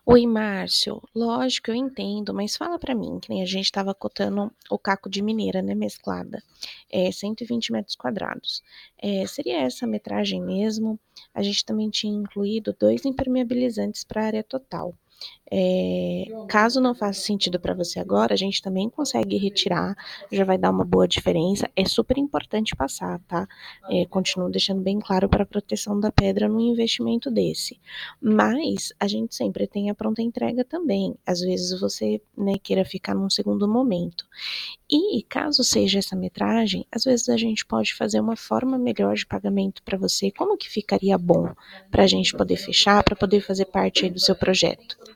Oi, Márcio. Lógico, eu entendo, mas fala pra mim, que nem a gente estava cotando o caco de mineira, né, mesclada, 120 metros quadrados. Seria essa a metragem mesmo? A gente também tinha incluído 2 impermeabilizantes para a área total. Caso não faça sentido para você agora, a gente também consegue retirar, já vai dar uma boa diferença. É super importante passar, tá? Continuo deixando bem claro para a proteção da pedra no investimento desse. Mas a gente sempre tem a pronta entrega também. Às vezes você, né, queira ficar num segundo momento. E caso seja essa metragem, às vezes a gente pode fazer uma forma melhor de pagamento para você. Como que ficaria bom para a gente poder fechar, para poder fazer parte aí do seu projeto?